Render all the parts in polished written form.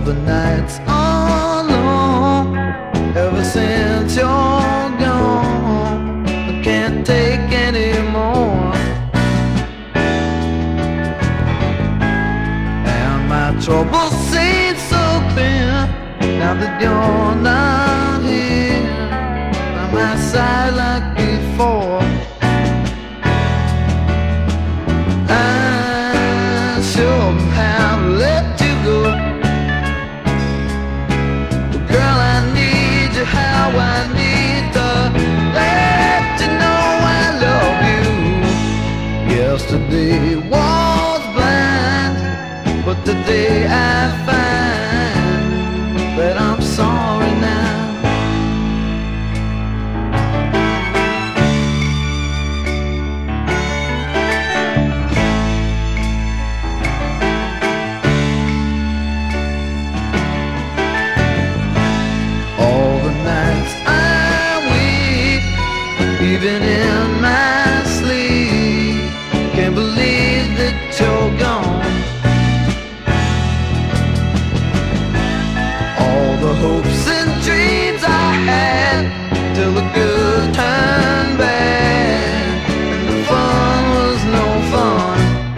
the nights are long. Ever since you're gone, I can't take anymore. And my troubles seem so thin now that you're not here by my side like before. I sure have let you go. Girl, I need you how I need to let you know I love you. Yesterday was blind, but today I find that I'm sorry now. All the nights I weep, even in my sleep, can't believe that you're gone. All the hopes and dreams I had till the good turned bad and the fun was no fun.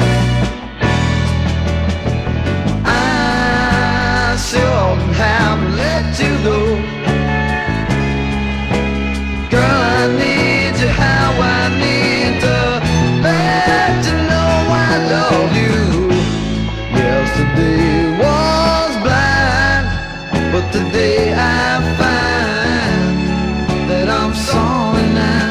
I sure have let you go. Girl, I need you how I need to let you know I love you. Yesterday was blind, but today I find that I'm sorry now.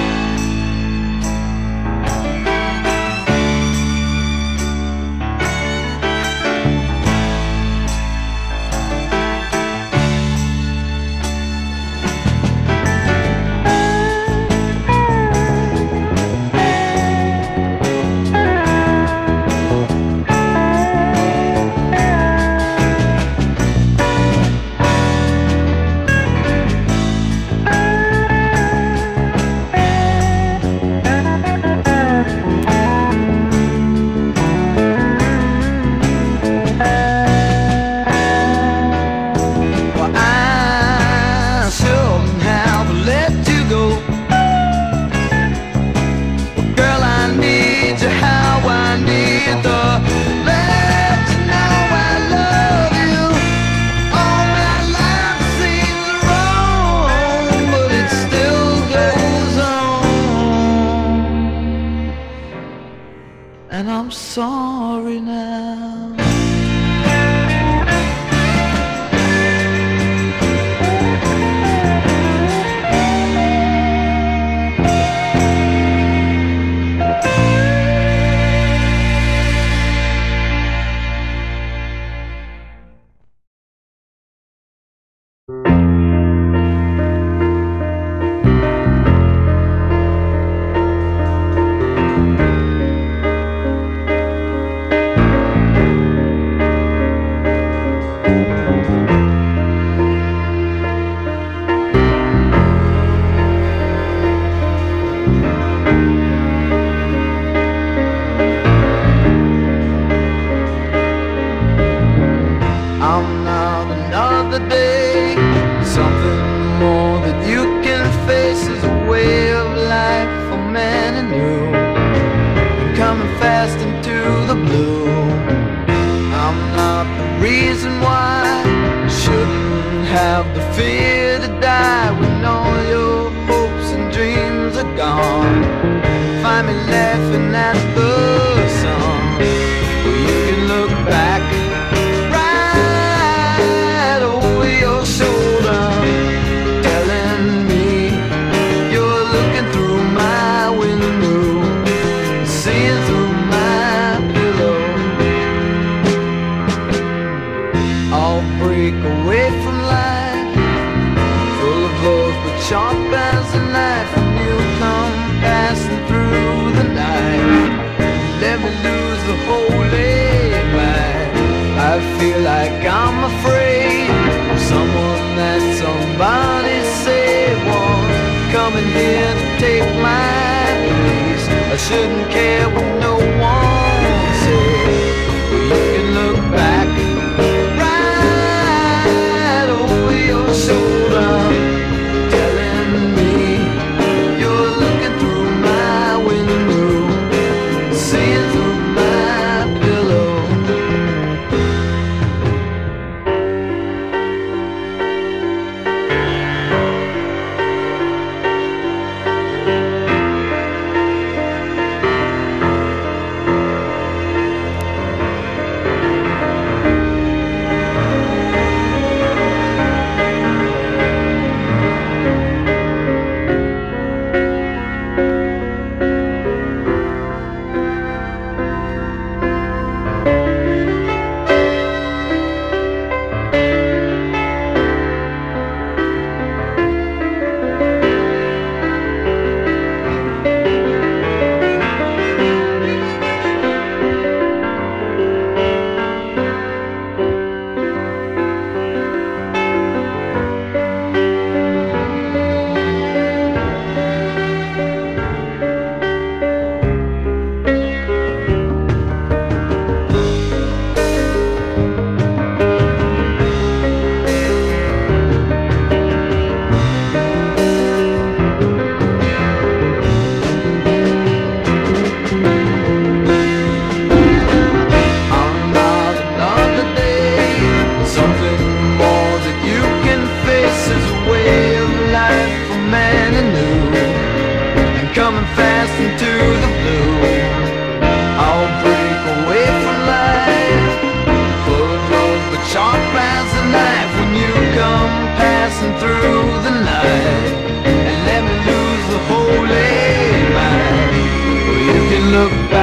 And I'm sorry now. I'm not another day. Something more that you can face is a way of life for man and you. You're coming fast into the blue. I'm not the reason why you shouldn't have the fear to die when all your hopes and dreams are gone. Find me laughing at the sun. You can look back away from life, full of love but sharp as a knife, and you'll come passing through the night. Let me lose the holy light. I feel like I'm afraid of someone that somebody said was coming here to take my place. I shouldn't care what no one said. You can look back right look back.